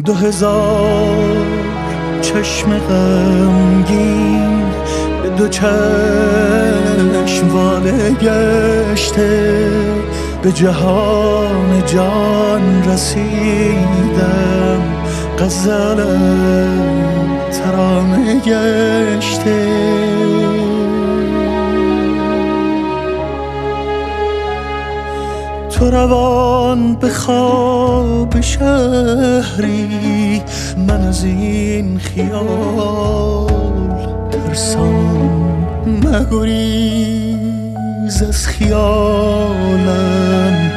2000 چشم غمگین به دو چشم واله گشته، به جهان جان رسیدم، غزلم ترانه گشته. تو روان به خواب شهری، من از این خیال ترسان. مگریز از خیالم،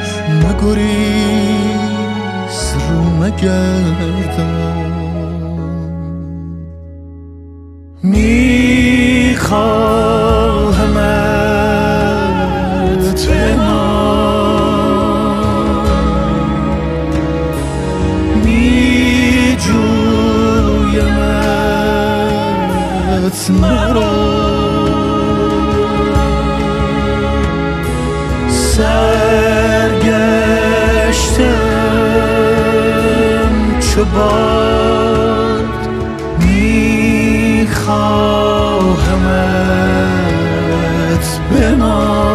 مگریز رو مگردان. میخواهمت به مرا، سرگشتم چو باد، میخواهمت بمان.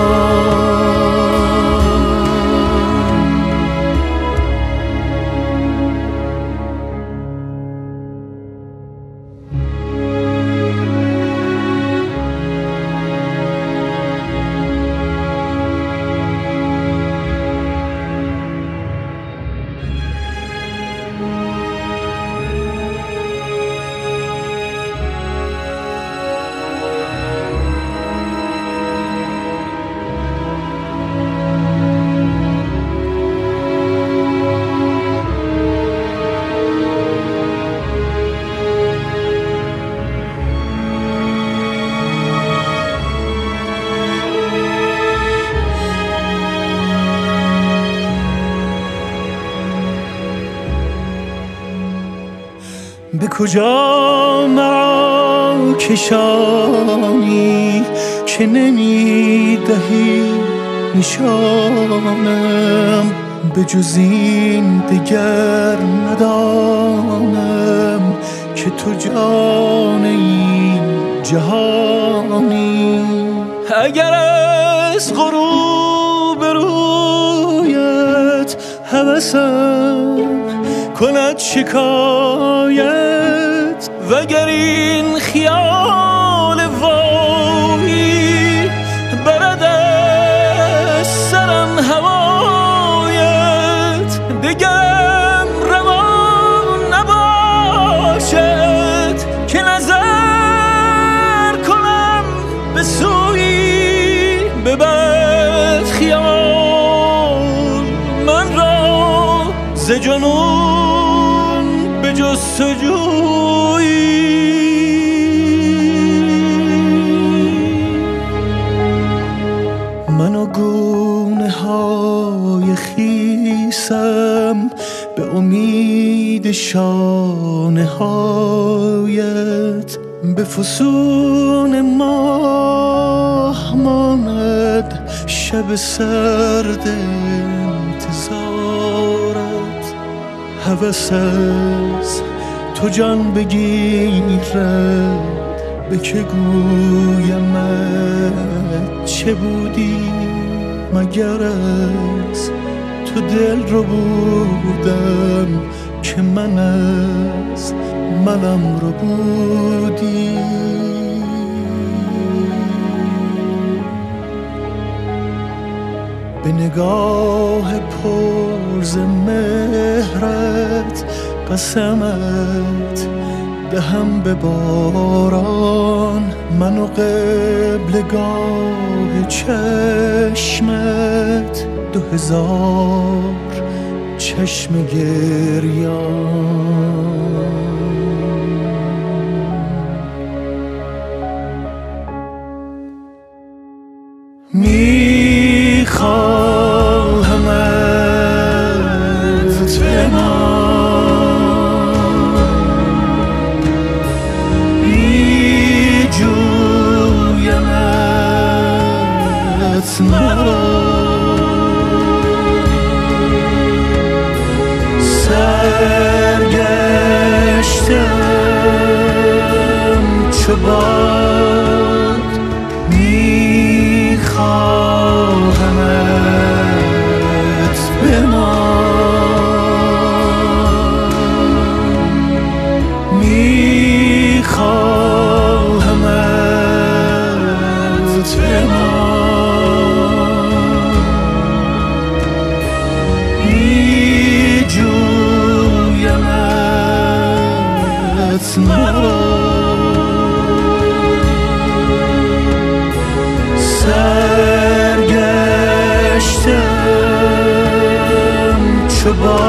به کجا مرا کشانی که نمیدهی نشانم؟ به جز این دگر ندانم که تو جان این جهانی. اگر از غروب رویت هوسم کند شکایت، وگر این خیال واهی برد از سرم هوایت، دگرم روان نباشد که نظر کنم به سوی به بد خیال. من را ز جنون به جستجویی من و گونه های خیسم به امید شانه هایت، به فسون ماه ماند شب سرد انتظارت. هوس از تو جان بگیرد، به که گویمت چه بودی؟ مگر از تو دل رو بودم که من از منم رو بودی. به نگاه پرز مهرت قسمت دهم به باران، من و قبلگاه چشمت 2000 چشم گریان. میخواهمت به میجویمت مرا، سرگشتم چو باد میخواهمت بمان، میخواهمت بمان، میجویمت مرا. سرگشتم چو